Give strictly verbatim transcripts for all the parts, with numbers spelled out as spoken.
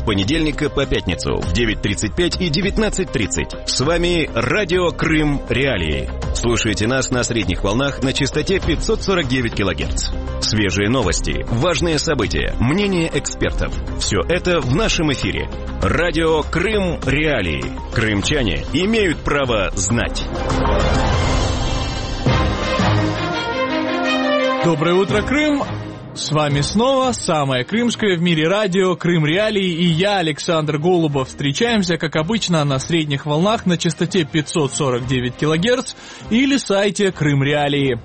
С понедельника по пятницу в девять тридцать пять и девятнадцать тридцать. С вами Радио Крым Реалии. Слушайте нас на средних волнах на частоте пятьсот сорок девять килогерц. Свежие новости, важные события, мнения экспертов. Все это в нашем эфире. Радио Крым Реалии. Крымчане имеют право знать. Доброе утро, Крым! С вами снова самое крымское в мире радио Крым Реалии и я, Александр Голубов. Встречаемся, как обычно, на средних волнах на частоте пятьсот сорок девять килогерц или сайте Крым Реалии.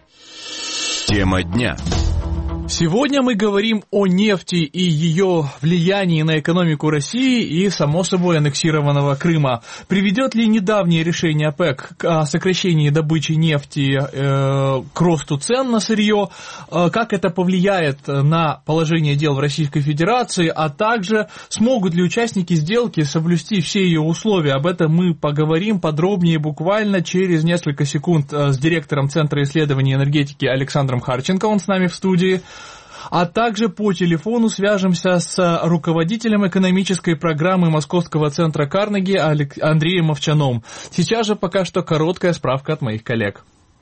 Тема дня. Сегодня мы говорим о нефти и ее влиянии на экономику России и, само собой, аннексированного Крыма. Приведет ли недавнее решение ОПЕК о сокращении добычи нефти э, к росту цен на сырье? Э, как это повлияет на положение дел в Российской Федерации? А также смогут ли участники сделки соблюсти все ее условия? Об этом мы поговорим подробнее буквально через несколько секунд с директором Центра исследований энергетики Александром Харченко. Он с нами в студии. А также по телефону свяжемся с руководителем экономической программы Московского центра Карнеги Андреем Овчаном. Сейчас же пока что короткая справка от моих коллег.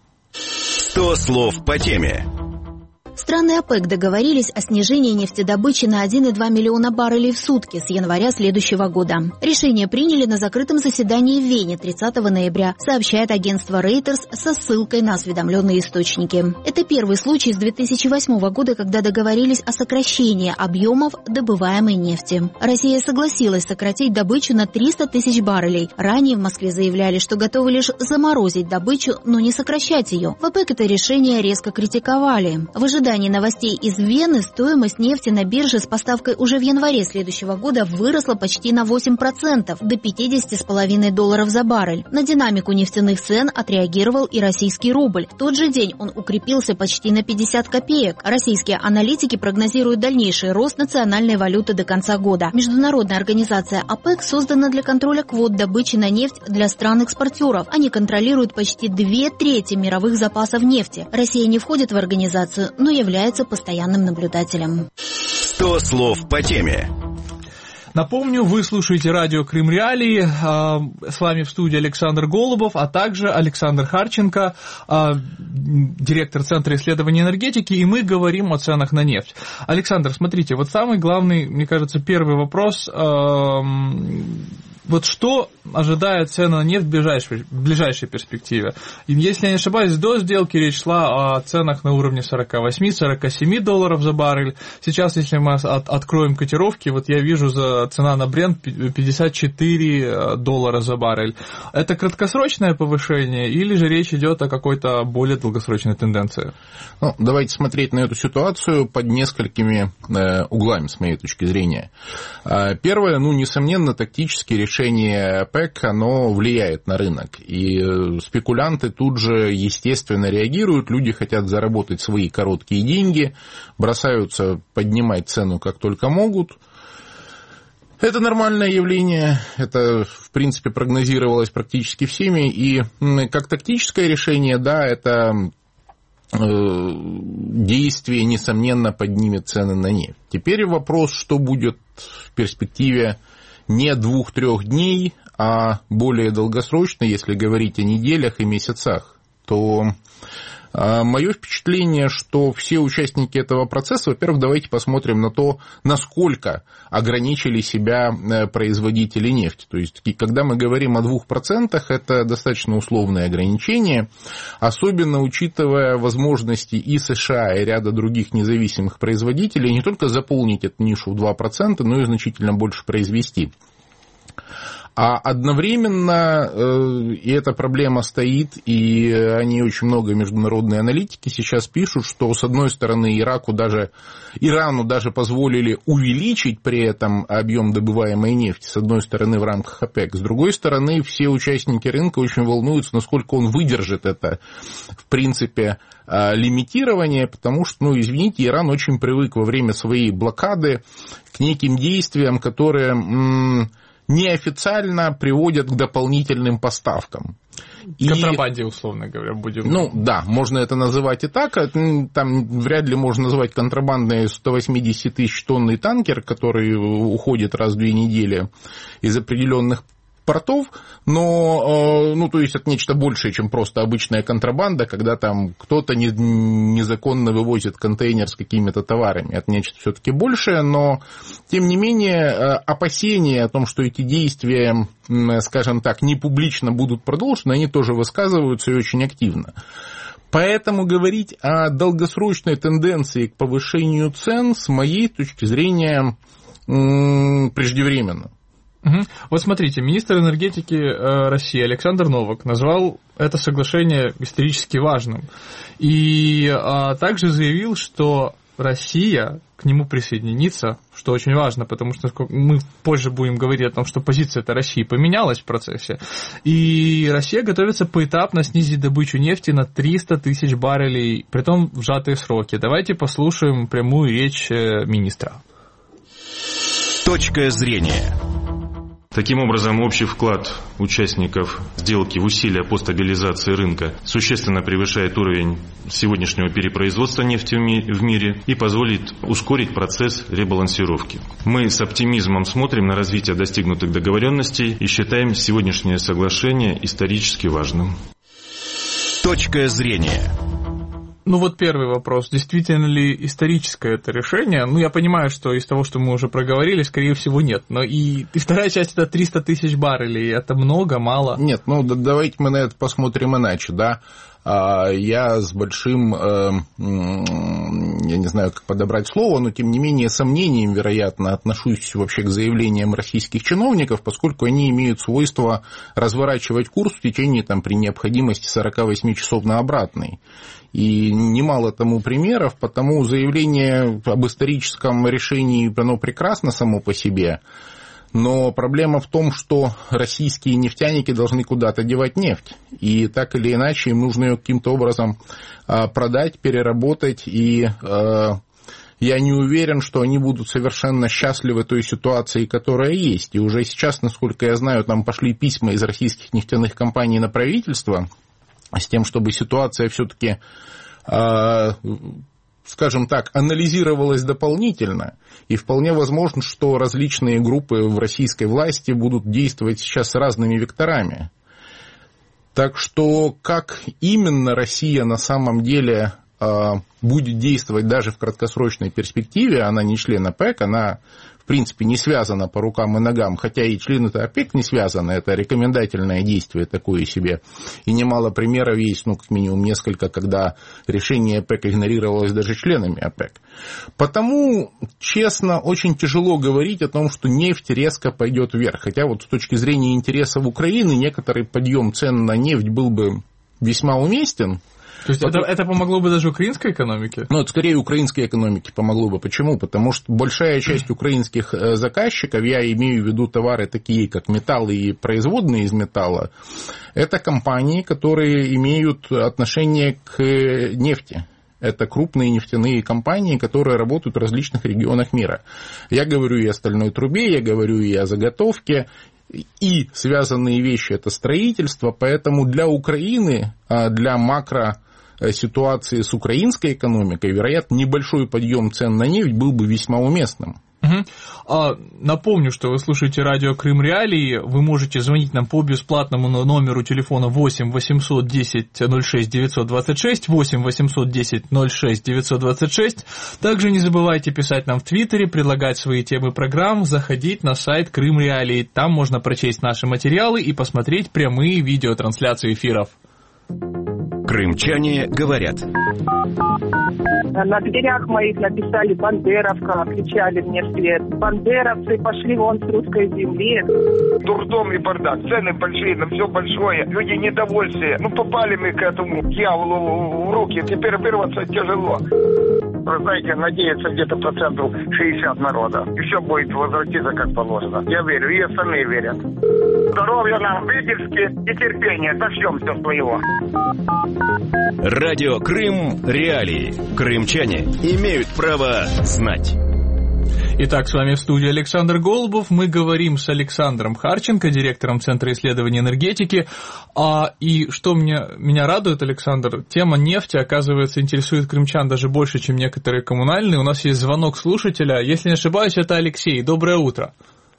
сто слов по теме. Страны ОПЕК договорились о снижении нефтедобычи на один и два миллиона баррелей в сутки с января следующего года. Решение приняли на закрытом заседании в Вене тридцатого ноября, сообщает агентство Reuters со ссылкой на осведомленные источники. Это первый случай с две тысячи восьмого года, когда договорились о сокращении объемов добываемой нефти. Россия согласилась сократить добычу на триста тысяч баррелей. Ранее в Москве заявляли, что готовы лишь заморозить добычу, но не сокращать ее. В ОПЕК это решение резко критиковали. В ожидании В ожидании новостей из Вены стоимость нефти на бирже с поставкой уже в январе следующего года выросла почти на восемь процентов, до пятьдесят с половиной долларов за баррель. На динамику нефтяных цен отреагировал и российский рубль. В тот же день он укрепился почти на пятьдесят копеек. Российские аналитики прогнозируют дальнейший рост национальной валюты до конца года. Международная организация ОПЕК создана для контроля квот добычи на нефть для стран-экспортеров. Они контролируют почти две трети мировых запасов нефти. Россия не входит в организацию, но является постоянным наблюдателем. сто слов по теме. Напомню, вы слушаете радио Крым Реалии, с вами в студии Александр Голубов, а также Александр Харченко, директор Центра исследований энергетики, и мы говорим о ценах на нефть. Александр, смотрите, вот самый главный, мне кажется, первый вопрос. Вот что ожидает цены на нефть в ближайшей, в ближайшей перспективе? Если я не ошибаюсь, до сделки речь шла о ценах на уровне сорок восемь - сорок семь долларов за баррель. Сейчас, если мы от, откроем котировки, вот я вижу за цена на Брент пятьдесят четыре доллара за баррель. Это краткосрочное повышение или же речь идет о какой-то более долгосрочной тенденции? Ну, давайте смотреть на эту ситуацию под несколькими э, углами, с моей точки зрения. Первое, ну, несомненно, тактические решения. Решение ОПЕК, оно влияет на рынок, и спекулянты тут же, естественно, реагируют, люди хотят заработать свои короткие деньги, бросаются поднимать цену как только могут. Это нормальное явление, это, в принципе, прогнозировалось практически всеми, и как тактическое решение, да, это действие, несомненно, поднимет цены на нефть. Теперь вопрос, что будет в перспективе не двух-трех дней, а более долгосрочно, если говорить о неделях и месяцах, то мое впечатление, что все участники этого процесса, во-первых, давайте посмотрим на то, насколько ограничили себя производители нефти. То есть, когда мы говорим о двух процентах, это достаточно условное ограничение, особенно учитывая возможности и США, и ряда других независимых производителей не только заполнить эту нишу в два процента, но и значительно больше произвести. А одновременно, и эта проблема стоит, и они очень много международные аналитики сейчас пишут, что, с одной стороны, Ираку даже, Ирану даже позволили увеличить при этом объем добываемой нефти, с одной стороны, в рамках ОПЕК, с другой стороны, все участники рынка очень волнуются, насколько он выдержит это, в принципе, лимитирование, потому что, ну, извините, Иран очень привык во время своей блокады к неким действиям, которые... М- неофициально приводят к дополнительным поставкам. И... Контрабанде, условно говоря, будем... Ну, да, можно это называть и так. Там вряд ли можно назвать контрабандой сто восемьдесят тысяч тонный танкер, который уходит раз в две недели из определенных портов, но, ну, то есть это нечто большее, чем просто обычная контрабанда, когда там кто-то незаконно вывозит контейнер с какими-то товарами. Это нечто все-таки большее, но, тем не менее, опасения о том, что эти действия, скажем так, не публично будут продолжены, они тоже высказываются и очень активно. Поэтому говорить о долгосрочной тенденции к повышению цен, с моей точки зрения, преждевременно. Угу. Вот смотрите, министр энергетики России Александр Новак назвал это соглашение исторически важным. И а, также заявил, что Россия к нему присоединится, что очень важно, потому что мы позже будем говорить о том, что позиция-то России поменялась в процессе. И Россия готовится поэтапно снизить добычу нефти на триста тысяч баррелей, притом в сжатые сроки. Давайте послушаем прямую речь министра. Точка зрения. Таким образом, общий вклад участников сделки в усилия по стабилизации рынка существенно превышает уровень сегодняшнего перепроизводства нефти в мире и позволит ускорить процесс ребалансировки. Мы с оптимизмом смотрим на развитие достигнутых договоренностей и считаем сегодняшнее соглашение исторически важным. Точка зрения. Ну вот первый вопрос. Действительно ли историческое это решение? Ну, я понимаю, что из того, что мы уже проговорили, скорее всего, нет. Но и, и вторая часть – это триста тысяч баррелей. Это много, мало? Нет, ну давайте мы на это посмотрим иначе, да. Я с большим, я не знаю, как подобрать слово, но тем не менее сомнением, вероятно, отношусь вообще к заявлениям российских чиновников, поскольку они имеют свойство разворачивать курс в течение, там, при необходимости сорок восемь часов на обратный. И немало тому примеров, потому заявление об историческом решении, оно прекрасно само по себе. Но проблема в том, что российские нефтяники должны куда-то девать нефть. И так или иначе им нужно ее каким-то образом продать, переработать. И я не уверен, что они будут совершенно счастливы той ситуацией, которая есть. И уже сейчас, насколько я знаю, там пошли письма из российских нефтяных компаний на правительство с тем, чтобы ситуация все-таки, скажем так, анализировалась дополнительно, и вполне возможно, что различные группы в российской власти будут действовать сейчас с разными векторами. Так что как именно Россия на самом деле будет действовать даже в краткосрочной перспективе, она не член ОПЕК, она в принципе не связана по рукам и ногам, хотя и члены ОПЕК не связаны, это рекомендательное действие такое себе. И немало примеров есть, ну, как минимум несколько, когда решение ОПЕК игнорировалось даже членами ОПЕК. Потому, честно, очень тяжело говорить о том, что нефть резко пойдет вверх. Хотя вот с точки зрения интересов Украины некоторый подъем цен на нефть был бы весьма уместен. То есть это, это помогло бы даже украинской экономике? Ну, это скорее украинской экономике помогло бы. Почему? Потому что большая часть украинских заказчиков, я имею в виду товары такие, как металл и производные из металла, это компании, которые имеют отношение к нефти. Это крупные нефтяные компании, которые работают в различных регионах мира. Я говорю и о стальной трубе, я говорю и о заготовке, и связанные вещи – это строительство. Поэтому для Украины, для макро ситуации с украинской экономикой, вероятно, небольшой подъем цен на нефть был бы весьма уместным. Угу. А, напомню, что вы слушаете радио Крым Реалии. Вы можете звонить нам по бесплатному номеру телефона восемь восемьсот десять ноль шесть девятьсот двадцать шесть, восемь восемьсот десять ноль шесть девятьсот двадцать шесть. Также не забывайте писать нам в Твиттере, предлагать свои темы программ, заходить на сайт Крым Реалии. Там можно прочесть наши материалы и посмотреть прямые видеотрансляции эфиров. Крымчане говорят. На дверях моих написали «Бандеровка», кричали мне вслед. «Бандеровцы, пошли вон с русской земли». Дурдом и бардак, цены большие, на все большое, люди недовольные. Ну, попали мы к этому дьяволу в руки, теперь вырваться тяжело. Вы знаете, надеется где-то процентов шестьдесят народа. И все будет возвратиться как положено. Я верю, и остальные верят. Здоровья нам, выдержки и терпения. Дождемся своего. Радио Крым Реалии. Крымчане имеют право знать. Итак, с вами в студии Александр Голубов. Мы говорим с Александром Харченко, директором Центра исследований энергетики. А, и что меня, меня радует, Александр, тема нефти, оказывается, интересует крымчан даже больше, чем некоторые коммунальные. У нас есть звонок слушателя. Если не ошибаюсь, это Алексей. Доброе утро.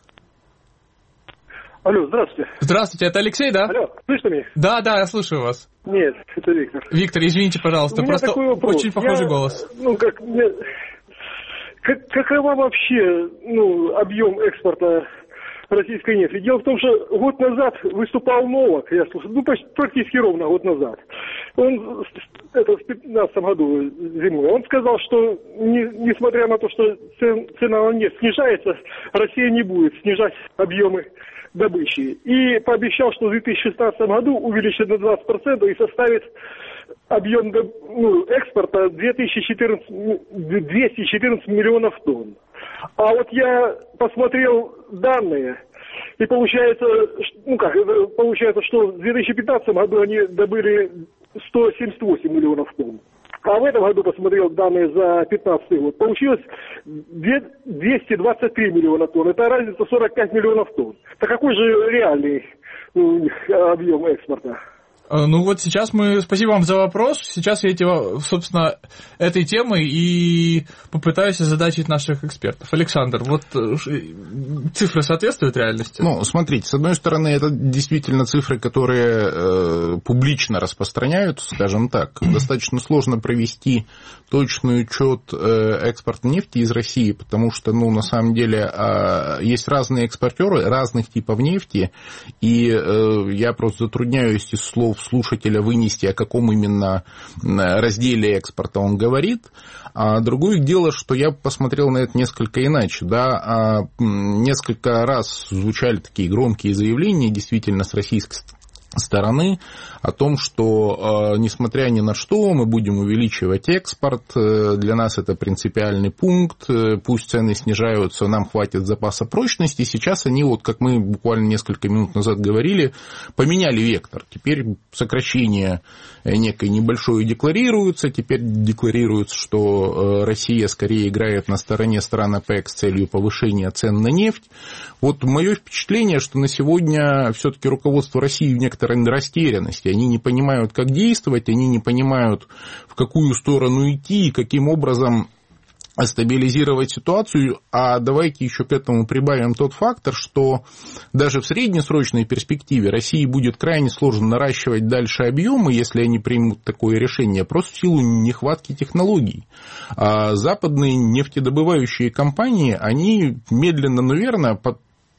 Алло, здравствуйте. Здравствуйте, это Алексей, да? Алло, слышно меня? Да, да, я слушаю вас. Нет, это Виктор. Виктор, извините, пожалуйста, просто очень похожий я, голос. Ну, как, мне, как, какова вообще, ну, объем экспорта российской нефти? Дело в том, что год назад выступал Новак, я слушал, ну, почти, практически ровно год назад. Он, это в пятнадцатом году зимой, он сказал, что не, несмотря на то, что цен, цена на нефть снижается, Россия не будет снижать объемы добычи. И пообещал, что в две тысячи шестнадцатом году увеличит на двадцать процентов и составит объем ну, экспорта двести четырнадцать миллионов тонн. А вот я посмотрел данные, и получается, ну как, получается, что в две тысячи пятнадцатом году они добыли сто семьдесят восемь миллионов тонн. А в этом году посмотрел данные за пятнадцатый год. Получилось двести двадцать три миллиона тонн. Это разница сорок пять миллионов тонн. Так какой же реальный ну, объем экспорта? Ну вот сейчас мы... Спасибо вам за вопрос. Сейчас я эти, собственно, этой темой и попытаюсь озадачить наших экспертов. Александр, вот цифры соответствуют реальности? Ну, смотрите, с одной стороны, это действительно цифры, которые э, публично распространяются, скажем так. Достаточно сложно провести точный учет э, экспорта нефти из России, потому что, ну, на самом деле, э, есть разные экспортеры разных типов нефти, и э, я просто затрудняюсь из слов слушателя вынести, о каком именно разделе экспорта он говорит. А другое дело, что я посмотрел на это несколько иначе. Да? Несколько раз звучали такие громкие заявления, действительно, с российской стороны, о том, что, несмотря ни на что, мы будем увеличивать экспорт, для нас это принципиальный пункт, пусть цены снижаются, нам хватит запаса прочности. Сейчас они, вот как мы буквально несколько минут назад говорили, поменяли вектор. Теперь сокращение некое небольшое декларируется, теперь декларируется, что Россия скорее играет на стороне стран ОПЕК с целью повышения цен на нефть. Вот мое впечатление, что на сегодня все-таки руководство России в некоторой растерянности. Они не понимают, как действовать, они не понимают, в какую сторону идти и каким образом стабилизировать ситуацию. А давайте еще к этому прибавим тот фактор, что даже в среднесрочной перспективе России будет крайне сложно наращивать дальше объемы, если они примут такое решение, просто в силу нехватки технологий. А западные нефтедобывающие компании, они медленно, но верно под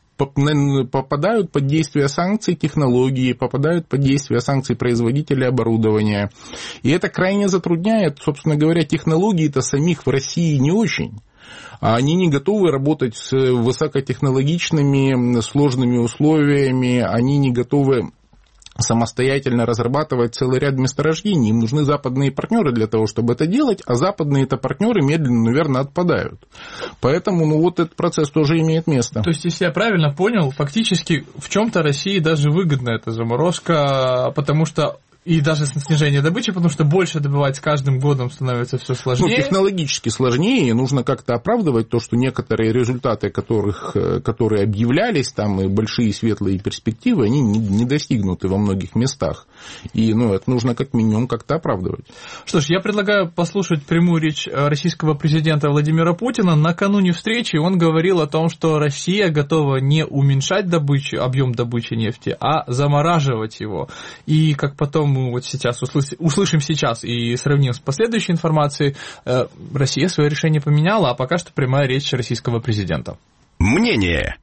попадают под действие санкций технологии, попадают под действие санкций производителей оборудования. И это крайне затрудняет, собственно говоря, технологии-то самих в России не очень. Они не готовы работать с высокотехнологичными, сложными условиями, они не готовы самостоятельно разрабатывать целый ряд месторождений. Им нужны западные партнеры для того, чтобы это делать, а западные-то партнеры медленно, наверное, отпадают. Поэтому ну, вот этот процесс тоже имеет место. То есть, если я правильно понял, фактически в чем-то России даже выгодна эта заморозка, потому что и даже снижение добычи, потому что больше добывать с каждым годом становится все сложнее. Ну, технологически сложнее, и нужно как-то оправдывать то, что некоторые результаты, которых, которые объявлялись, там и большие светлые перспективы, они не достигнуты во многих местах. И ну, это нужно как минимум как-то оправдывать. Что ж, я предлагаю послушать прямую речь российского президента Владимира Путина. Накануне встречи он говорил о том, что Россия готова не уменьшать добычу, объем добычи нефти, а замораживать его. И как потом мы вот сейчас услышим, услышим сейчас и сравним с последующей информацией, Россия свое решение поменяла, а пока что прямая речь российского президента. Мнение.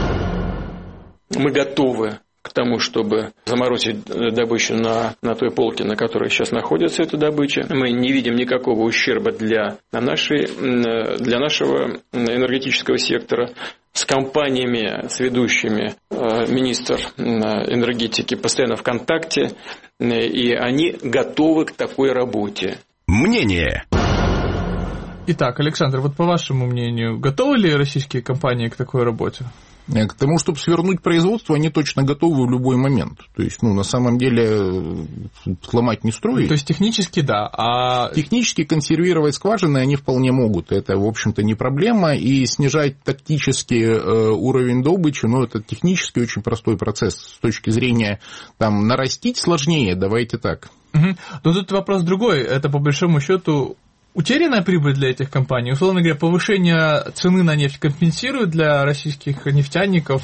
Мы готовы к тому, чтобы заморозить добычу на, на той полке, на которой сейчас находится эта добыча. Мы не видим никакого ущерба для, нашей, для нашего энергетического сектора. С компаниями, с ведущими министр энергетики постоянно в контакте, и они готовы к такой работе. Мнение. Итак, Александр, вот по вашему мнению, готовы ли российские компании к такой работе? К тому, чтобы свернуть производство, они точно готовы в любой момент. То есть, ну, на самом деле, сломать не строить. То есть, технически, да. А... Технически консервировать скважины они вполне могут. Это, в общем-то, не проблема. И снижать тактически уровень добычи, ну, это технически очень простой процесс. С точки зрения, там, нарастить сложнее, давайте так. Угу. Но тут вопрос другой. Это, по большому счету, утерянная прибыль для этих компаний. Условно говоря, повышение цены на нефть компенсирует для российских нефтяников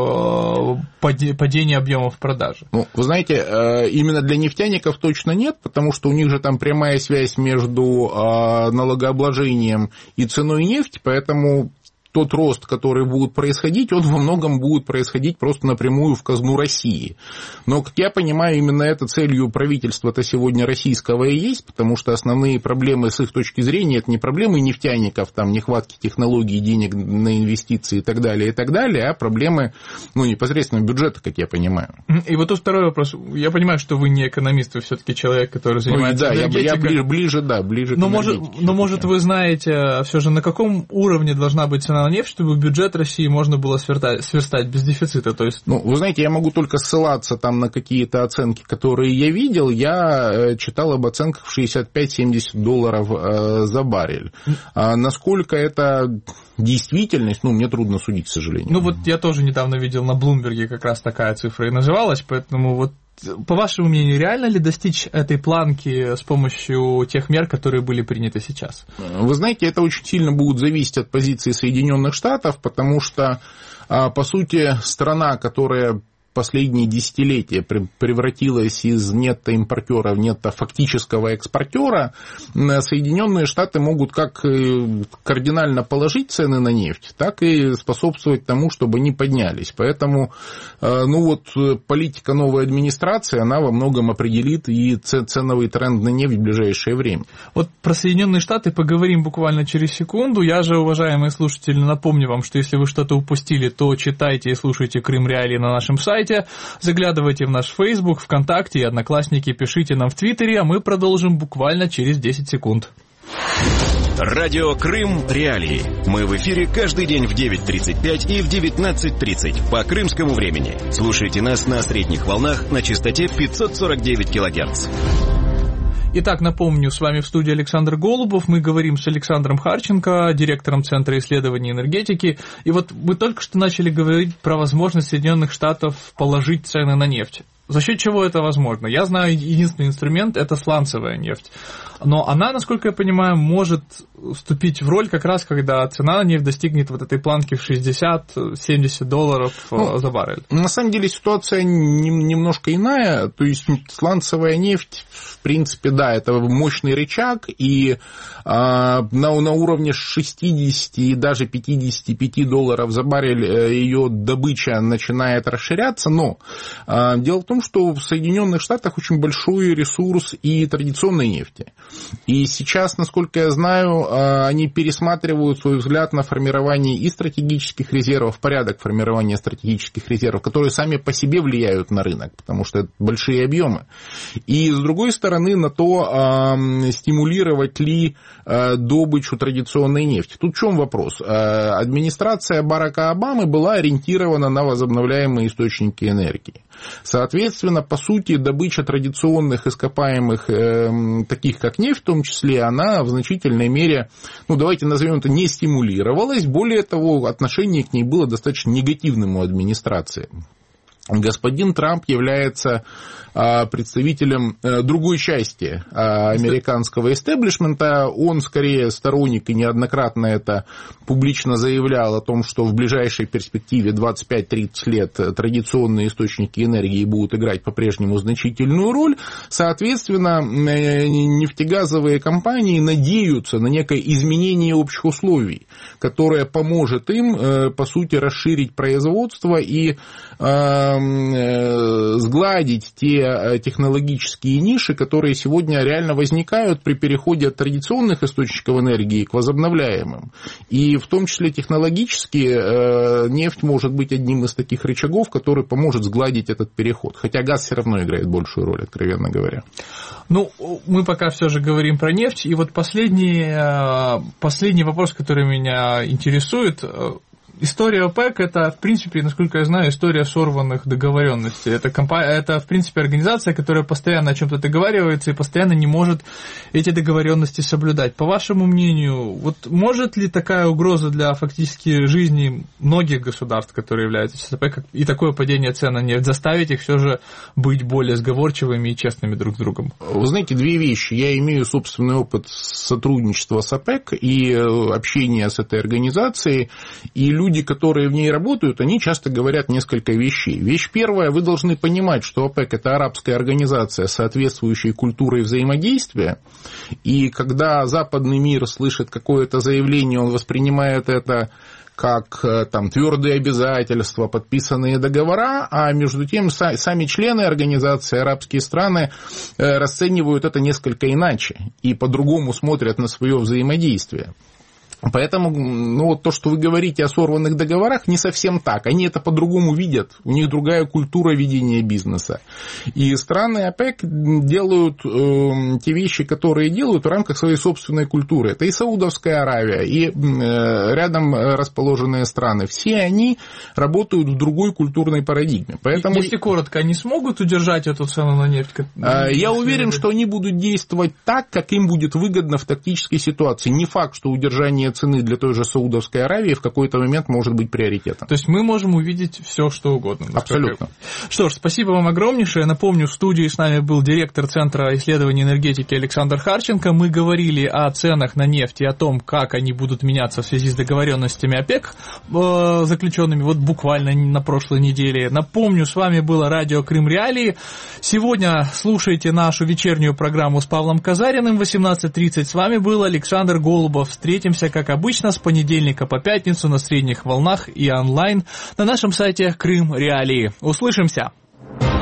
падение объемов продажи? Ну, вы знаете, именно для нефтяников точно нет, потому что у них же там прямая связь между налогообложением и ценой нефти, поэтому тот рост, который будет происходить, он во многом будет происходить просто напрямую в казну России. Но, как я понимаю, именно это целью правительства-то сегодня российского и есть, потому что основные проблемы с их точки зрения, это не проблемы нефтяников, там, нехватки технологий, денег на инвестиции и так далее, и так далее, а проблемы, ну, непосредственно бюджета, как я понимаю. И вот тут второй вопрос. Я понимаю, что вы не экономист, вы все-таки человек, который занимается ну, да, энергетикой. Я, я ближе, ближе, да, ближе но к может, но, может, вы знаете все же, на каком уровне должна быть цена на нефть, чтобы бюджет России можно было сверстать, сверстать без дефицита, то есть... Ну, вы знаете, я могу только ссылаться там на какие-то оценки, которые я видел. Я читал об оценках в шестьдесят пять - семьдесят долларов за баррель. А насколько это действительность, ну, мне трудно судить, к сожалению. Ну, вот я тоже недавно видел на Блумберге, как раз такая цифра и называлась, поэтому вот по вашему мнению, реально ли достичь этой планки с помощью тех мер, которые были приняты сейчас? Вы знаете, это очень сильно будет зависеть от позиции Соединенных Штатов, потому что, по сути, страна, которая последние десятилетия превратилась из нетто-импортера в нетто-фактического экспортера, Соединенные Штаты могут как кардинально положить цены на нефть, так и способствовать тому, чтобы они поднялись. Поэтому, ну вот, политика новой администрации, она во многом определит и ценовый тренд на нефть в ближайшее время. Вот про Соединенные Штаты поговорим буквально через секунду. Я же, уважаемые слушатели, напомню вам, что если вы что-то упустили, то читайте и слушайте Крым Реалии на нашем сайте. Заглядывайте в наш Facebook, ВКонтакте и Одноклассники, пишите нам в Твиттере, а мы продолжим буквально через десять секунд. Радио Крым Реалии. Мы в эфире каждый день в девять тридцать пять и в девятнадцать тридцать по крымскому времени. Слушайте нас на средних волнах на частоте пятьсот сорок девять килогерц. Итак, напомню, с вами в студии Александр Голубов. Мы говорим с Александром Харченко, директором Центра исследований энергетики. И вот мы только что начали говорить про возможность Соединенных Штатов положить цены на нефть. За счет чего это возможно? Я знаю, единственный инструмент – это сланцевая нефть. Но она, насколько я понимаю, может вступить в роль как раз, когда цена на нефть достигнет вот этой планки в шестьдесят-семьдесят долларов ну, за баррель. На самом деле ситуация немножко иная. То есть сланцевая нефть, в принципе, да, это мощный рычаг, и а, на, на уровне шестьдесят и даже пятьдесят пять долларов за баррель ее добыча начинает расширяться. Но а, дело в том, что в Соединенных Штатах очень большой ресурс и традиционной нефти. И сейчас, насколько я знаю, они пересматривают свой взгляд на формирование и стратегических резервов, порядок формирования стратегических резервов, которые сами по себе влияют на рынок, потому что это большие объемы. И, с другой стороны, на то, стимулировать ли добычу традиционной нефти. Тут в чем вопрос? Администрация Барака Обамы была ориентирована на возобновляемые источники энергии. Соответственно, по сути, добыча традиционных ископаемых, э, таких как нефть в том числе, она в значительной мере, ну давайте назовем это, не стимулировалась. Более того, отношение к ней было достаточно негативным у администрации. Господин Трамп является представителем другой части американского истеблишмента. Он скорее сторонник и неоднократно это публично заявлял о том, что в ближайшей перспективе двадцать пять - тридцать лет традиционные источники энергии будут играть по-прежнему значительную роль. Соответственно, нефтегазовые компании надеются на некое изменение общих условий, которое поможет им, по сути, расширить производство и сгладить те технологические ниши, которые сегодня реально возникают при переходе от традиционных источников энергии к возобновляемым. И в том числе технологически нефть может быть одним из таких рычагов, который поможет сгладить этот переход. Хотя газ все равно играет большую роль, откровенно говоря. Ну, мы пока все же говорим про нефть. И вот последний, последний вопрос, который меня интересует. история ОПЕК – это, в принципе, насколько я знаю, история сорванных договоренностей. Это, компа... это, в принципе, организация, которая постоянно о чем-то договаривается и постоянно не может эти договоренности соблюдать. По вашему мнению, вот может ли такая угроза для фактически жизни многих государств, которые являются частью ОПЕК, и такое падение цен на нефть заставить их все же быть более сговорчивыми и честными друг с другом? Вы знаете, две вещи. Я имею собственный опыт сотрудничества с ОПЕК и общения с этой организацией, и люди, которые в ней работают, они часто говорят несколько вещей. Вещь первая, вы должны понимать, что ОПЕК – это арабская организация с соответствующей культурой взаимодействия, и когда западный мир слышит какое-то заявление, он воспринимает это как там твердые обязательства, подписанные договора, а между тем сами члены организации, арабские страны, расценивают это несколько иначе и по-другому смотрят на свое взаимодействие. Поэтому ну, вот то, что вы говорите о сорванных договорах, не совсем так. Они это по-другому видят. У них другая культура ведения бизнеса. И страны ОПЕК делают э, те вещи, которые делают в рамках своей собственной культуры. Это и Саудовская Аравия, и э, рядом расположенные страны. Все они работают в другой культурной парадигме. Поэтому... Если коротко, они смогут удержать эту цену на нефть? Э, я уверен, что они будут действовать так, как им будет выгодно в тактической ситуации. Не факт, что удержание цены для той же Саудовской Аравии в какой-то момент может быть приоритетом. То есть мы можем увидеть все, что угодно. Абсолютно. Что ж, спасибо вам огромнейшее. Напомню, в студии с нами был директор Центра исследований энергетики Александр Харченко. Мы говорили о ценах на нефть и о том, как они будут меняться в связи с договоренностями ОПЕК, заключенными вот буквально на прошлой неделе. Напомню, с вами было радио Крым Реалии. Сегодня слушайте нашу вечернюю программу с Павлом Казариным в восемнадцать тридцать. С вами был Александр Голубов. Встретимся, как обычно, с понедельника по пятницу на средних волнах и онлайн на нашем сайте Крым Реалии. Услышимся!